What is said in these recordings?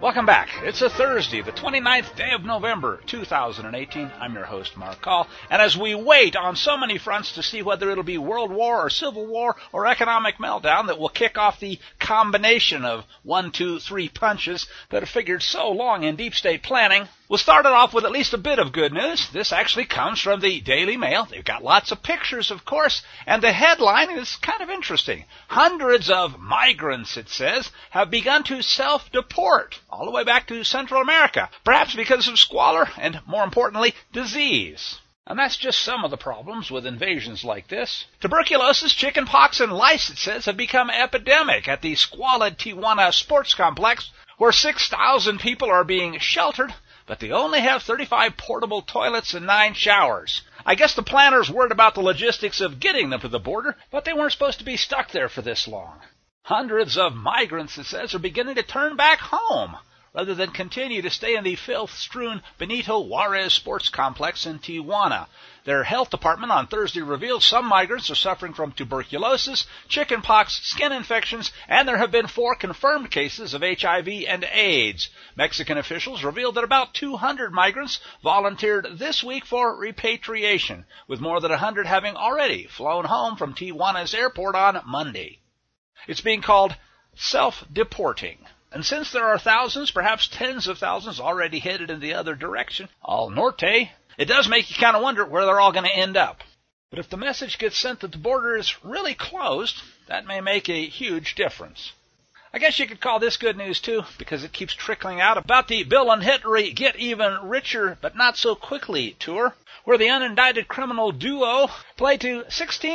Welcome back. It's a Thursday, the 29th day of November, 2018. I'm your host, Mark Call. And as we wait on so many fronts to see whether it'll be World War or Civil War or economic meltdown that will kick off the combination of 1, 2, 3 punches that have figured so long in deep state planning, we'll start it off with at least a bit of good news. This actually comes from the Daily Mail. They've got lots of pictures, of course, and the headline is kind of interesting. Hundreds of migrants, it says, have begun to self-deport all the way back to Central America, perhaps because of squalor and, more importantly, disease. And that's just some of the problems with invasions like this. Tuberculosis, chickenpox, and lice, it says, have become epidemic at the squalid Tijuana sports complex, where 6,000 people are being sheltered, but they only have 35 portable toilets and 9 showers. I guess the planners worried about the logistics of getting them to the border, but they weren't supposed to be stuck there for this long. Hundreds of migrants, it says, are beginning to turn back home, rather than continue to stay in the filth-strewn Benito Juarez sports complex in Tijuana. Their health department on Thursday revealed some migrants are suffering from tuberculosis, chickenpox, skin infections, and there have been 4 confirmed cases of HIV and AIDS. Mexican officials revealed that about 200 migrants volunteered this week for repatriation, with more than 100 having already flown home from Tijuana's airport on Monday. It's being called self-deporting. And since there are thousands, perhaps tens of thousands already headed in the other direction, al norte, it does make you kind of wonder where they're all going to end up. But if the message gets sent that the border is really closed, that may make a huge difference. I guess you could call this good news, too, because it keeps trickling out about the Bill and Hillary Get Even Richer But Not So Quickly tour, where the unindicted criminal duo played to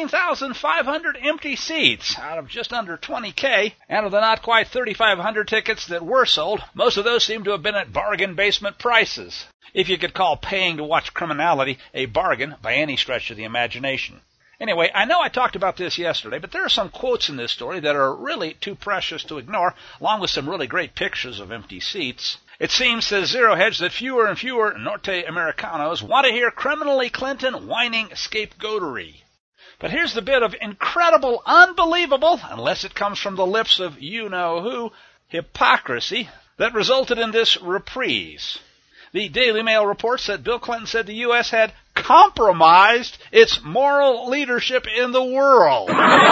16,500 empty seats out of just under 20K, and of the not quite 3,500 tickets that were sold, most of those seem to have been at bargain basement prices, if you could call paying to watch criminality a bargain by any stretch of the imagination. Anyway, I know I talked about this yesterday, but there are some quotes in this story that are really too precious to ignore, along with some really great pictures of empty seats. It seems, says Zero Hedge, that fewer and fewer Norte Americanos want to hear criminally Clinton whining scapegoatery. But here's the bit of incredible, unbelievable, unless it comes from the lips of you-know-who, hypocrisy that resulted in this reprise. The Daily Mail reports that Bill Clinton said the U.S. had compromised its moral leadership in the world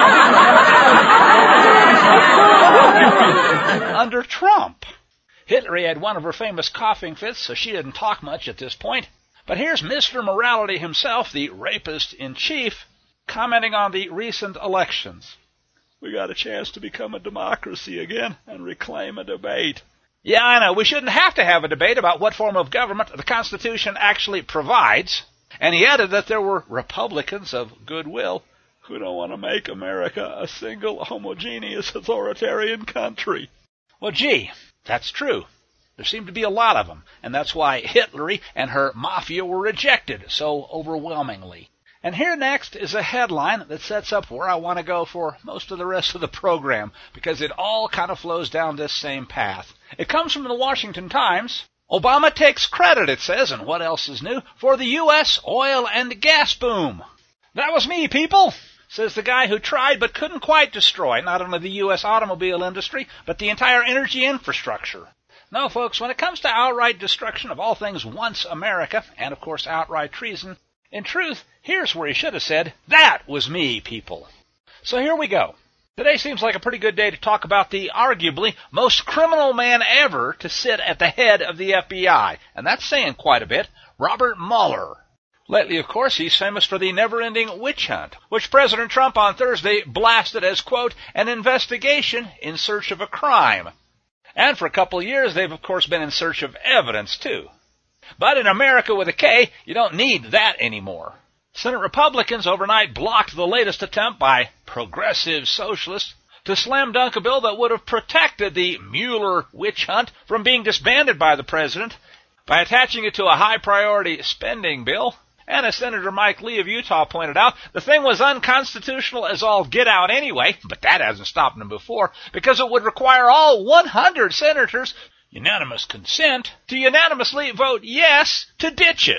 under Trump. Hillary had one of her famous coughing fits, so she didn't talk much at this point. But here's Mr. Morality himself, the rapist-in-chief, commenting on the recent elections. We got a chance to become a democracy again and reclaim a debate. Yeah, I know, we shouldn't have to have a debate about what form of government the Constitution actually provides. And he added that there were Republicans of goodwill who don't want to make America a single homogeneous authoritarian country. Well, gee, that's true. There seem to be a lot of them, and that's why Hillary and her mafia were rejected so overwhelmingly. And here next is a headline that sets up where I want to go for most of the rest of the program, because it all kind of flows down this same path. It comes from the Washington Times. Obama takes credit, it says, and what else is new, for the U.S. oil and gas boom. That was me, people, says the guy who tried but couldn't quite destroy not only the U.S. automobile industry, but the entire energy infrastructure. No, folks, when it comes to outright destruction of all things once America, and of course outright treason, in truth, here's where he should have said, that was me, people. So here we go. Today seems like a pretty good day to talk about the arguably most criminal man ever to sit at the head of the FBI, and that's saying quite a bit, Robert Mueller. Lately, of course, he's famous for the never-ending witch hunt, which President Trump on Thursday blasted as, quote, an investigation in search of a crime. And for a couple of years, they've, of course, been in search of evidence, too. But in America with a K, you don't need that anymore. Senate Republicans overnight blocked the latest attempt by progressive socialists to slam dunk a bill that would have protected the Mueller witch hunt from being disbanded by the president by attaching it to a high-priority spending bill. And as Senator Mike Lee of Utah pointed out, the thing was unconstitutional as all get out anyway, but that hasn't stopped them before, because it would require all 100 senators unanimous consent to unanimously vote yes to ditch it.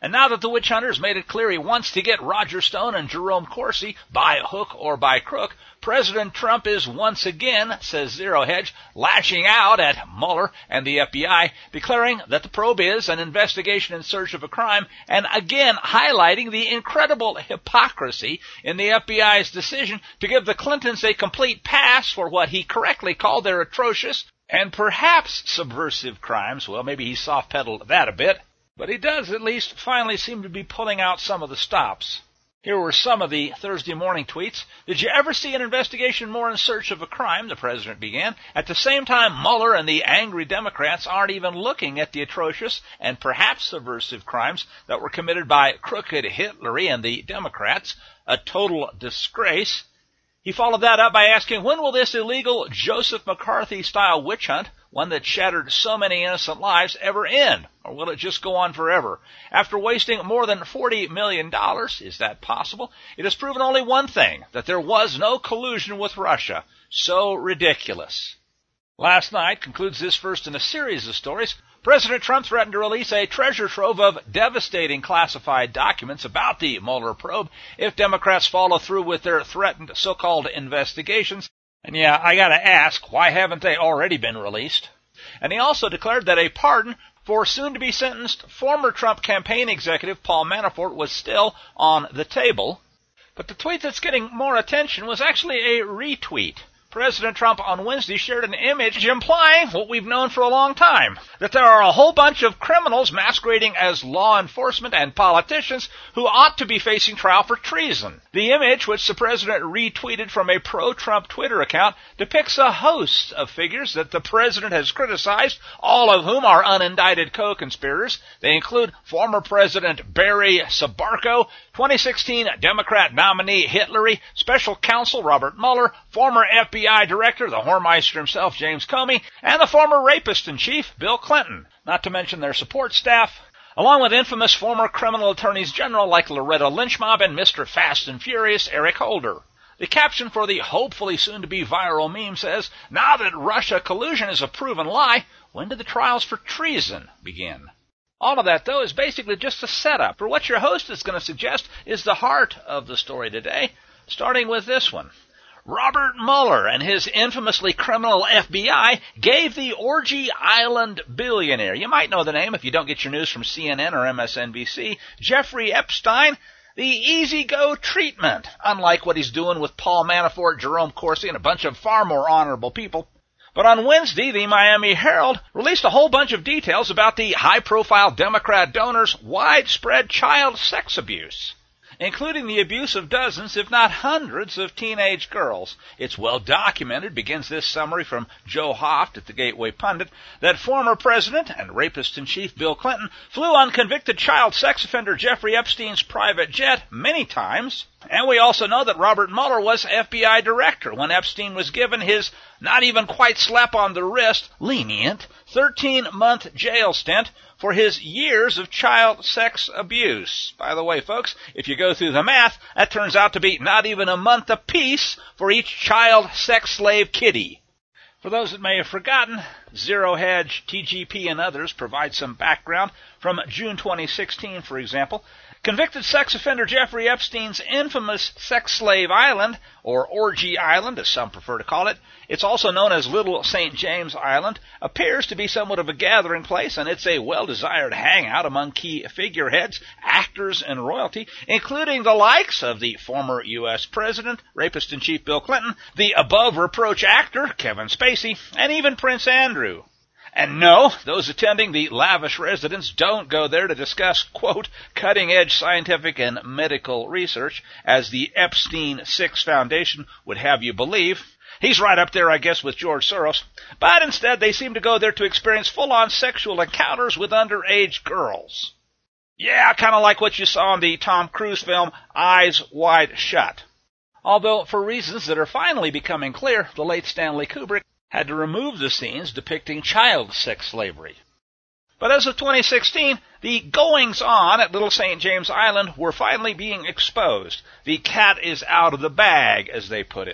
And now that the witch hunter's made it clear he wants to get Roger Stone and Jerome Corsi by hook or by crook, President Trump is once again, says Zero Hedge, lashing out at Mueller and the FBI, declaring that the probe is an investigation in search of a crime, and again highlighting the incredible hypocrisy in the FBI's decision to give the Clintons a complete pass for what he correctly called their atrocious and perhaps subversive crimes. Well, maybe he soft-pedaled that a bit. But he does at least finally seem to be pulling out some of the stops. Here were some of the Thursday morning tweets. Did you ever see an investigation more in search of a crime? The president began. At the same time, Mueller and the angry Democrats aren't even looking at the atrocious and perhaps subversive crimes that were committed by crooked Hitler and the Democrats. A total disgrace. He followed that up by asking, when will this illegal Joseph McCarthy-style witch hunt, one that shattered so many innocent lives, ever end? Or will it just go on forever? After wasting more than $40 million, is that possible? It has proven only one thing, that there was no collusion with Russia. So ridiculous. Last night concludes this first in a series of stories. President Trump threatened to release a treasure trove of devastating classified documents about the Mueller probe if Democrats follow through with their threatened so-called investigations. And yeah, I gotta ask, why haven't they already been released? And he also declared that a pardon for soon-to-be sentenced former Trump campaign executive Paul Manafort was still on the table. But the tweet that's getting more attention was actually a retweet. President Trump on Wednesday shared an image implying what we've known for a long time, that there are a whole bunch of criminals masquerading as law enforcement and politicians who ought to be facing trial for treason. The image, which the president retweeted from a pro-Trump Twitter account, depicts a host of figures that the president has criticized, all of whom are unindicted co-conspirators. They include former President Barry Sabarco, 2016 Democrat nominee Hillary, special counsel Robert Mueller, former FBI director, the whoremeister himself, James Comey, and the former rapist-in-chief, Bill Clinton, not to mention their support staff, along with infamous former criminal attorneys general like Loretta Lynch Mob and Mr. Fast and Furious Eric Holder. The caption for the hopefully soon-to-be viral meme says, now that Russia collusion is a proven lie, when do the trials for treason begin? All of that, though, is basically just a setup for what your host is going to suggest is the heart of the story today, starting with this one. Robert Mueller and his infamously criminal FBI gave the Orgy Island billionaire, you might know the name if you don't get your news from CNN or MSNBC, Jeffrey Epstein, the easy-go treatment, unlike what he's doing with Paul Manafort, Jerome Corsi, and a bunch of far more honorable people. But on Wednesday, the Miami Herald released a whole bunch of details about the high-profile Democrat donor's widespread child sex abuse, including the abuse of dozens, if not hundreds, of teenage girls. It's well documented, begins this summary from Joe Hoft at the Gateway Pundit, that former president and rapist-in-chief Bill Clinton flew on convicted child sex offender Jeffrey Epstein's private jet many times. And we also know that Robert Mueller was FBI director when Epstein was given his not even quite slap on the wrist, lenient, 13-month jail stint for his years of child sex abuse. By the way, folks, if you go through the math, that turns out to be not even a month apiece for each child sex slave kiddie. For those that may have forgotten, Zero Hedge, TGP, and others provide some background. From June 2016, for example, convicted sex offender Jeffrey Epstein's infamous sex slave island, or Orgy Island, as some prefer to call it, it's also known as Little St. James Island, appears to be somewhat of a gathering place, and it's a well-desired hangout among key figureheads, actors, and royalty, including the likes of the former U.S. President, rapist-in-chief Bill Clinton, the above-reproach actor Kevin Spacey, and even Prince Andrew. And no, those attending the lavish residence don't go there to discuss, quote, cutting-edge scientific and medical research, as the Epstein Six Foundation would have you believe. He's right up there, I guess, with George Soros. But instead, they seem to go there to experience full-on sexual encounters with underage girls. Yeah, kind of like what you saw in the Tom Cruise film Eyes Wide Shut. Although, for reasons that are finally becoming clear, the late Stanley Kubrick had to remove the scenes depicting child sex slavery. But as of 2016, the goings-on at Little St. James Island were finally being exposed. The cat is out of the bag, as they put it.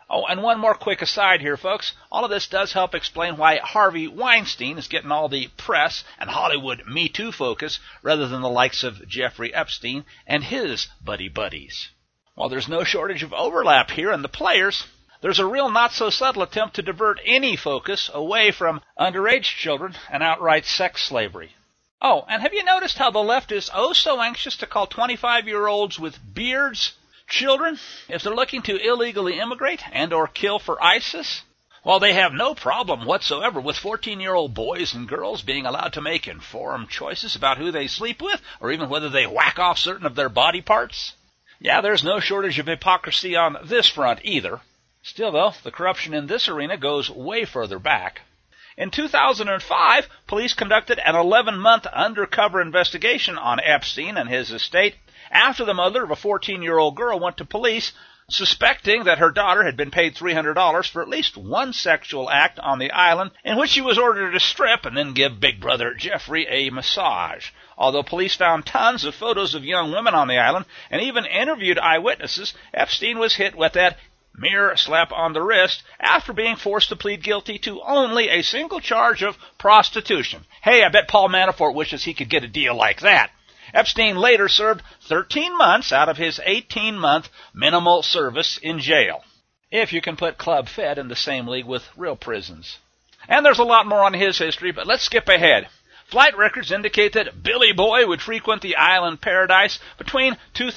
Oh, and one more quick aside here, folks. All of this does help explain why Harvey Weinstein is getting all the press and Hollywood Me Too focus rather than the likes of Jeffrey Epstein and his buddies. While there's no shortage of overlap here in the players, there's a real not-so-subtle attempt to divert any focus away from underage children and outright sex slavery. Oh, and have you noticed how the left is oh so anxious to call 25-year-olds with beards children if they're looking to illegally immigrate and or kill for ISIS? While they have no problem whatsoever with 14-year-old boys and girls being allowed to make informed choices about who they sleep with or even whether they whack off certain of their body parts. Yeah, there's no shortage of hypocrisy on this front either. Still, though, the corruption in this arena goes way further back. In 2005, police conducted an 11-month undercover investigation on Epstein and his estate after the mother of a 14-year-old girl went to police suspecting that her daughter had been paid $300 for at least one sexual act on the island in which she was ordered to strip and then give Big Brother Jeffrey a massage. Although police found tons of photos of young women on the island and even interviewed eyewitnesses, Epstein was hit with that mere slap on the wrist after being forced to plead guilty to only a single charge of prostitution. Hey, I bet Paul Manafort wishes he could get a deal like that. Epstein later served 13 months out of his 18-month minimal service in jail, if you can put Club Fed in the same league with real prisons. And there's a lot more on his history, but let's skip ahead. Flight records indicate that Billy Boy would frequent the island paradise between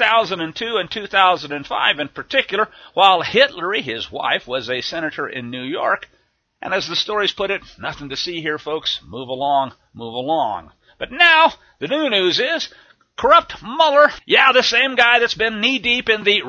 2002 and 2005 in particular, while Hitlery, his wife, was a senator in New York. And as the stories put it, nothing to see here, folks. Move along, move along. But now, the new news is, corrupt Mueller, yeah, the same guy that's been knee-deep in the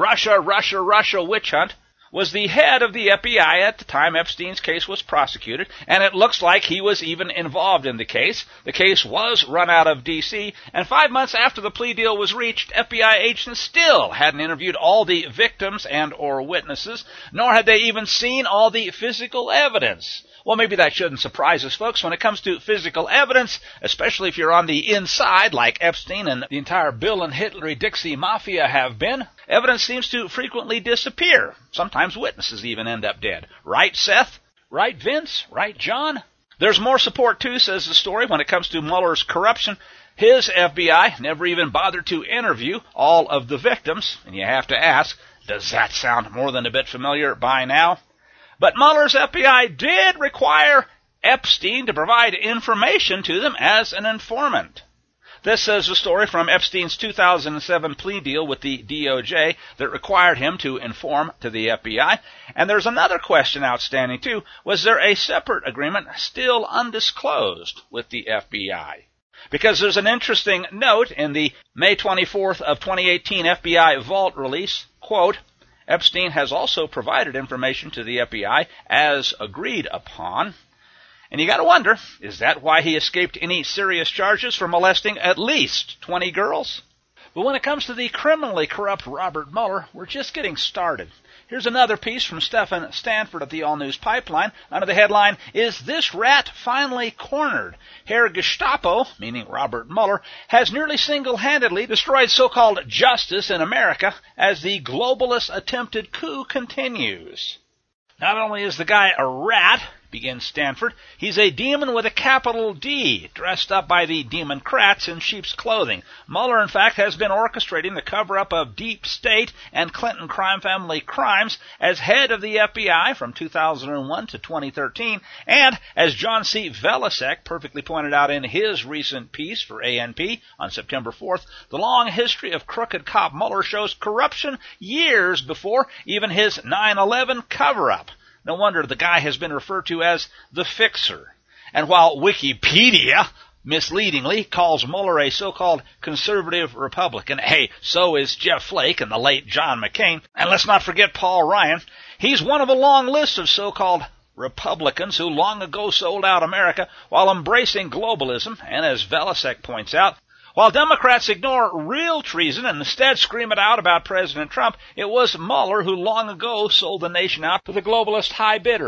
Russia witch hunt, was the head of the FBI at the time Epstein's case was prosecuted, and it looks like he was even involved in the case. The case was run out of D.C., and 5 months after the plea deal was reached, FBI agents still hadn't interviewed all the victims and or witnesses, nor had they even seen all the physical evidence. Well, maybe that shouldn't surprise us, folks. When it comes to physical evidence, especially if you're on the inside, like Epstein and the entire Bill and Hitlery-Dixie Mafia have been, evidence seems to frequently disappear. Sometimes witnesses even end up dead. Right, Seth? Right, Vince? Right, John? There's more support, too, says the story, when it comes to Mueller's corruption. His FBI never even bothered to interview all of the victims. And you have to ask, does that sound more than a bit familiar by now? But Mueller's FBI did require Epstein to provide information to them as an informant. This is a story from Epstein's 2007 plea deal with the DOJ that required him to inform to the FBI. And there's another question outstanding, too. Was there a separate agreement still undisclosed with the FBI? Because there's an interesting note in the May 24th of 2018 FBI Vault release, quote, Epstein has also provided information to the FBI as agreed upon. And you got to wonder, is that why he escaped any serious charges for molesting at least 20 girls? But when it comes to the criminally corrupt Robert Mueller, we're just getting started. Here's another piece from Stephen Stanford at the All News Pipeline. Under the headline, Is This Rat Finally Cornered? Herr Gestapo, meaning Robert Mueller, has nearly single-handedly destroyed so-called justice in America as the globalist attempted coup continues. Not only is the guy a rat, begins Stanford, he's a demon with a capital D, dressed up by the Democrats in sheep's clothing. Mueller, in fact, has been orchestrating the cover-up of deep state and Clinton crime family crimes as head of the FBI from 2001 to 2013, and as John C. Velasek perfectly pointed out in his recent piece for ANP on September 4th, the long history of crooked cop Mueller shows corruption years before even his 9/11 cover-up. No wonder the guy has been referred to as the Fixer. And while Wikipedia misleadingly calls Mueller a so-called conservative Republican, hey, so is Jeff Flake and the late John McCain. And let's not forget Paul Ryan. He's one of a long list of so-called Republicans who long ago sold out America while embracing globalism. And as Velasek points out, while Democrats ignore real treason and instead scream it out about President Trump, it was Mueller who long ago sold the nation out to the globalist high bidder.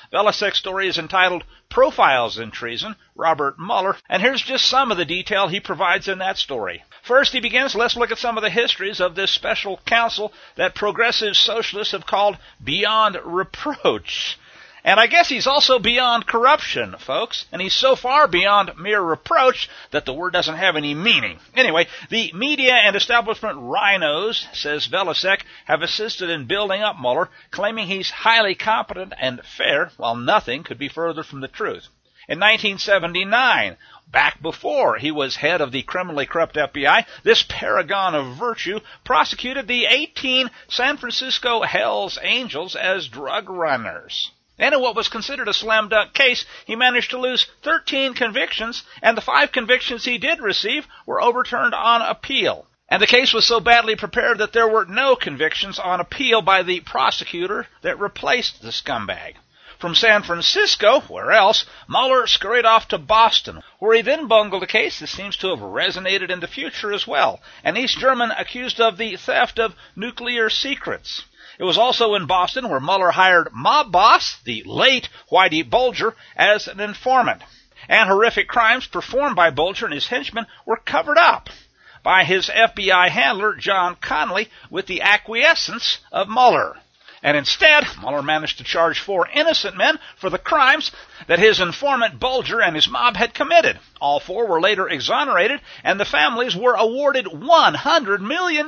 Velisek's story is entitled Profiles in Treason, Robert Mueller, and here's just some of the detail he provides in that story. First, he begins, let's look at some of the histories of this special counsel that progressive socialists have called beyond reproach. And I guess he's also beyond corruption, folks. And he's so far beyond mere reproach that the word doesn't have any meaning. Anyway, the media and establishment rhinos, says Velisek, have assisted in building up Mueller, claiming he's highly competent and fair, while nothing could be further from the truth. In 1979, back before he was head of the criminally corrupt FBI, this paragon of virtue prosecuted the 18 San Francisco Hells Angels as drug runners. And in what was considered a slam dunk case, he managed to lose 13 convictions, and the 5 convictions he did receive were overturned on appeal. And the case was so badly prepared that there were no convictions on appeal by the prosecutor that replaced the scumbag. From San Francisco, where else, Mueller scurried off to Boston, where he then bungled a case that seems to have resonated in the future as well, an East German accused of the theft of nuclear secrets. It was also in Boston where Mueller hired mob boss, the late Whitey Bulger, as an informant. And horrific crimes performed by Bulger and his henchmen were covered up by his FBI handler, John Connolly, with the acquiescence of Mueller. And instead, Mueller managed to charge 4 innocent men for the crimes that his informant Bulger and his mob had committed. All 4 were later exonerated, and the families were awarded $100 million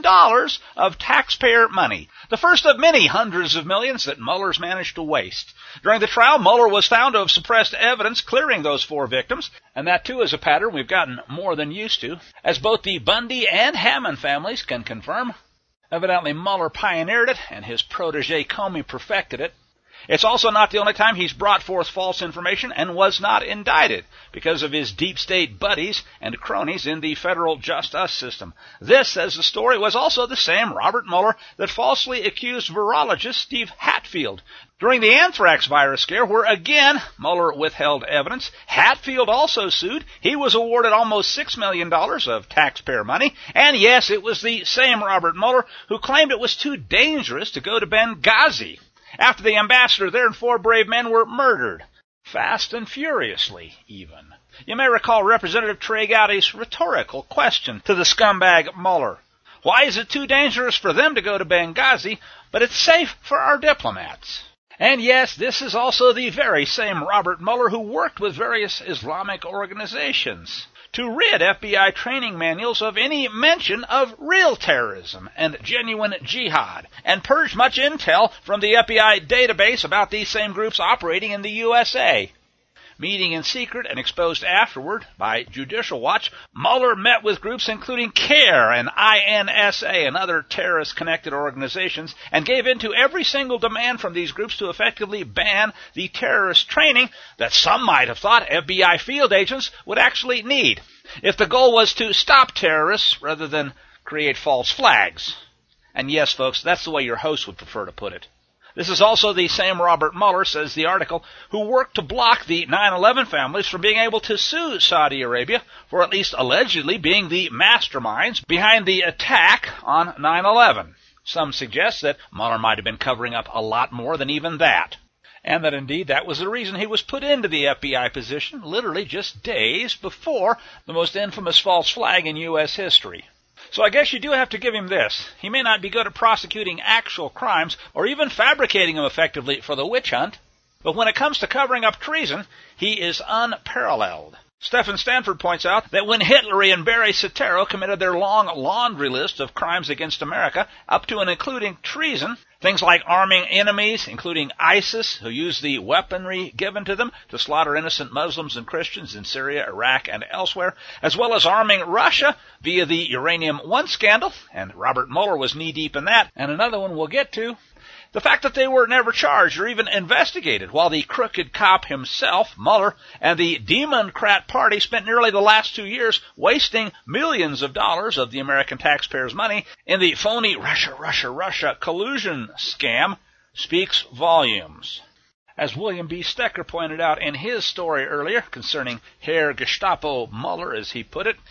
of taxpayer money, the first of many hundreds of millions that Mueller's managed to waste. During the trial, Mueller was found to have suppressed evidence clearing those 4 victims, and that too is a pattern we've gotten more than used to, as both the Bundy and Hammond families can confirm. Evidently, Mueller pioneered it, and his protege Comey perfected it. It's also not the only time he's brought forth false information and was not indicted because of his deep state buddies and cronies in the federal justice system. This, says the story, was also the same Robert Mueller that falsely accused virologist Steve Hatfield during the anthrax virus scare, where again Mueller withheld evidence. Hatfield also sued. He was awarded almost $6 million of taxpayer money. And yes, it was the same Robert Mueller who claimed it was too dangerous to go to Benghazi after the ambassador there and 4 brave men were murdered, fast and furiously even. You may recall Representative Trey Gowdy's rhetorical question to the scumbag Mueller. Why is it too dangerous for them to go to Benghazi, but it's safe for our diplomats? And yes, this is also the very same Robert Mueller who worked with various Islamic organizations to rid FBI training manuals of any mention of real terrorism and genuine jihad, and purged much intel from the FBI database about these same groups operating in the USA. Meeting in secret and exposed afterward by Judicial Watch, Mueller met with groups including CARE and INSA and other terrorist-connected organizations, and gave in to every single demand from these groups to effectively ban the terrorist training that some might have thought FBI field agents would actually need, if the goal was to stop terrorists rather than create false flags. And yes, folks, that's the way your host would prefer to put it. This is also the same Robert Mueller, says the article, who worked to block the 9/11 families from being able to sue Saudi Arabia for at least allegedly being the masterminds behind the attack on 9/11. Some suggest that Mueller might have been covering up a lot more than even that, and that indeed that was the reason he was put into the FBI position literally just days before the most infamous false flag in U.S. history. So I guess you do have to give him this. He may not be good at prosecuting actual crimes or even fabricating them effectively for the witch hunt, but when it comes to covering up treason, he is unparalleled. Stephen Stanford points out that when Hitler and Barry Soetoro committed their long laundry list of crimes against America, up to and including treason, things like arming enemies, including ISIS, who used the weaponry given to them to slaughter innocent Muslims and Christians in Syria, Iraq, and elsewhere, as well as arming Russia via the Uranium One scandal, and Robert Mueller was knee-deep in that, and another one we'll get to. The fact that they were never charged or even investigated, while the crooked cop himself, Mueller, and the Democrat Party spent nearly the last 2 years wasting millions of dollars of the American taxpayers' money in the phony Russia collusion scam, speaks volumes. As William B. Stecker pointed out in his story earlier concerning Herr Gestapo Mueller, as he put it,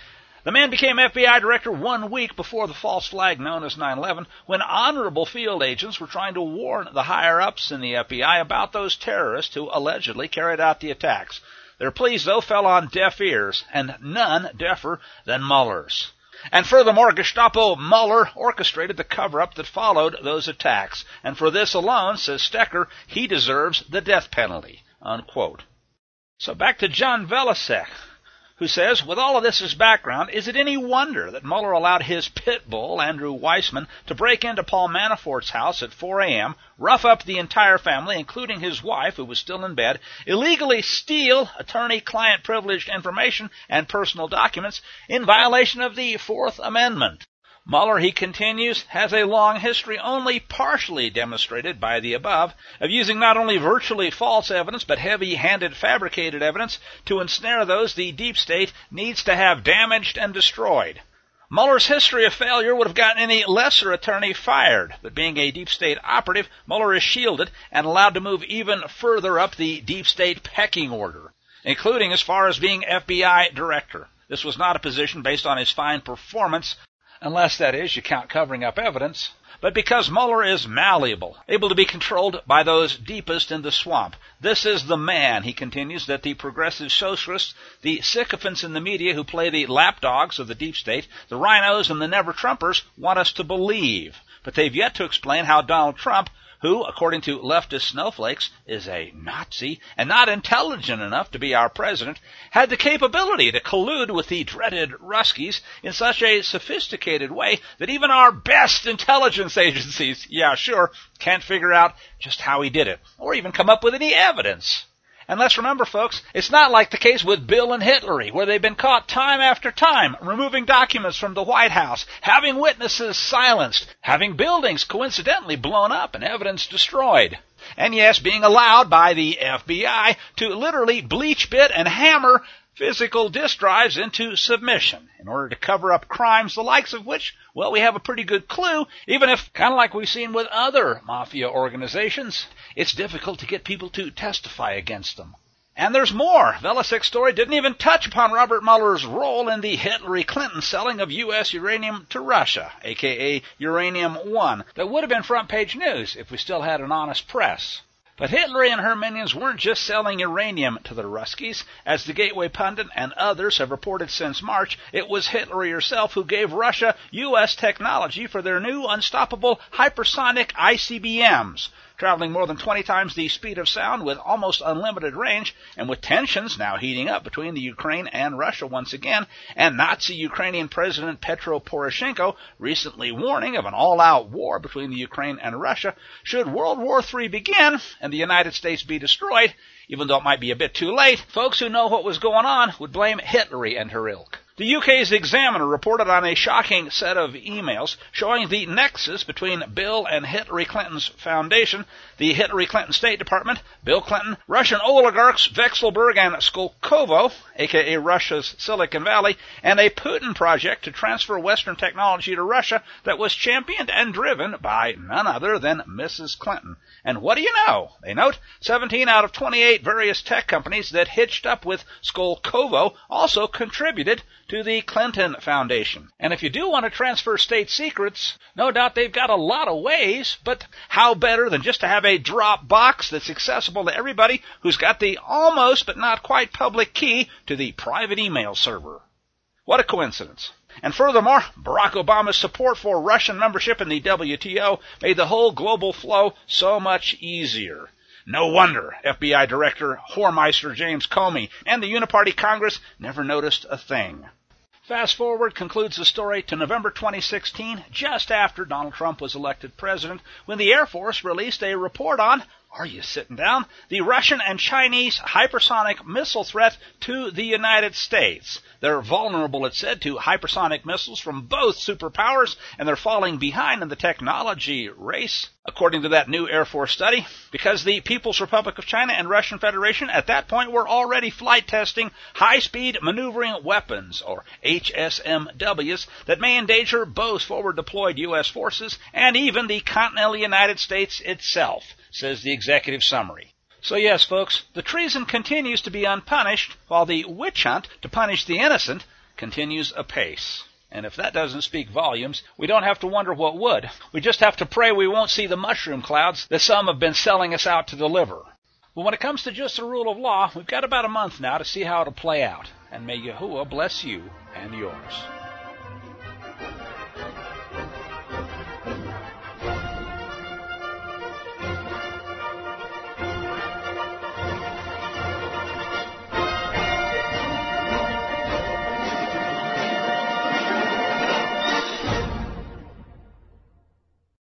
The man became FBI director 1 week before the false flag known as 9/11, when honorable field agents were trying to warn the higher-ups in the FBI about those terrorists who allegedly carried out the attacks. Their pleas, though, fell on deaf ears, and none deafer than Mueller's. And furthermore, Gestapo Mueller orchestrated the cover-up that followed those attacks, and for this alone, says Stecker, he deserves the death penalty, unquote. So back to John Velasek, who says, with all of this as background, is it any wonder that Mueller allowed his pit bull, Andrew Weissmann, to break into Paul Manafort's house at 4 a.m., rough up the entire family, including his wife, who was still in bed, illegally steal attorney-client privileged information and personal documents in violation of the Fourth Amendment? Mueller, he continues, has a long history, only partially demonstrated by the above, of using not only virtually false evidence, but heavy-handed fabricated evidence to ensnare those the deep state needs to have damaged and destroyed. Mueller's history of failure would have gotten any lesser attorney fired, but being a deep state operative, Mueller is shielded and allowed to move even further up the deep state pecking order, including as far as being FBI director. This was not a position based on his fine performance, unless, that is, you count covering up evidence, but because Mueller is malleable, able to be controlled by those deepest in the swamp. This is the man, he continues, that the progressive socialists, the sycophants in the media who play the lapdogs of the deep state, the rhinos and the never-Trumpers want us to believe. But they've yet to explain how Donald Trump, who, according to leftist snowflakes, is a Nazi and not intelligent enough to be our president, had the capability to collude with the dreaded Ruskies in such a sophisticated way that even our best intelligence agencies, can't figure out just how he did it, or even come up with any evidence. And let's remember, folks, it's not like the case with Bill and Hitlery, where they've been caught time after time removing documents from the White House, having witnesses silenced, having buildings coincidentally blown up and evidence destroyed. And yes, being allowed by the FBI to literally bleach, bit, and hammer physical disk drives into submission in order to cover up crimes the likes of which, well, we have a pretty good clue, even if, kind of like we've seen with other mafia organizations, it's difficult to get people to testify against them. And there's more. Velasek's story didn't even touch upon Robert Mueller's role in the Hillary-Clinton selling of U.S. uranium to Russia, a.k.a. Uranium-1, that would have been front-page news if we still had an honest press. But Hillary and her minions weren't just selling uranium to the Ruskies. As the Gateway Pundit and others have reported since March, it was Hillary herself who gave Russia U.S. technology for their new unstoppable hypersonic ICBMs, traveling more than 20 times the speed of sound with almost unlimited range, and with tensions now heating up between the Ukraine and Russia once again, and Nazi Ukrainian President Petro Poroshenko recently warning of an all-out war between the Ukraine and Russia should World War III begin and the United States be destroyed. Even though it might be a bit too late, folks who know what was going on would blame Hillary and her ilk. The UK's Examiner reported on a shocking set of emails showing the nexus between Bill and Hillary Clinton's foundation, the Hillary Clinton State Department, Bill Clinton, Russian oligarchs Vekselberg and Skolkovo, a.k.a. Russia's Silicon Valley, and a Putin project to transfer Western technology to Russia that was championed and driven by none other than Mrs. Clinton. And what do you know? They note 17 out of 28 various tech companies that hitched up with Skolkovo also contributed to the Clinton Foundation. And if you do want to transfer state secrets, no doubt they've got a lot of ways, but how better than just to have a drop box that's accessible to everybody who's got the almost but not quite public key to the private email server. What a coincidence. And furthermore, Barack Obama's support for Russian membership in the WTO made the whole global flow so much easier. No wonder FBI Director Whoremeister James Comey and the Uniparty Congress never noticed a thing. Fast forward concludes the story to November 2016, just after Donald Trump was elected president, when the Air Force released a report on, are you sitting down, the Russian and Chinese hypersonic missile threat to the United States. They're vulnerable, it said, to hypersonic missiles from both superpowers, and they're falling behind in the technology race, according to that new Air Force study, because the People's Republic of China and Russian Federation at that point were already flight testing high-speed maneuvering weapons, or HSMWs, that may endanger both forward-deployed U.S. forces and even the continental United States itself, says the executive summary. So yes, folks, the treason continues to be unpunished, while the witch hunt to punish the innocent continues apace. And if that doesn't speak volumes, we don't have to wonder what would. We just have to pray we won't see the mushroom clouds that some have been selling us out to deliver. But when it comes to just the rule of law, we've got about a month now to see how it'll play out. And may Yahuwah bless you and yours.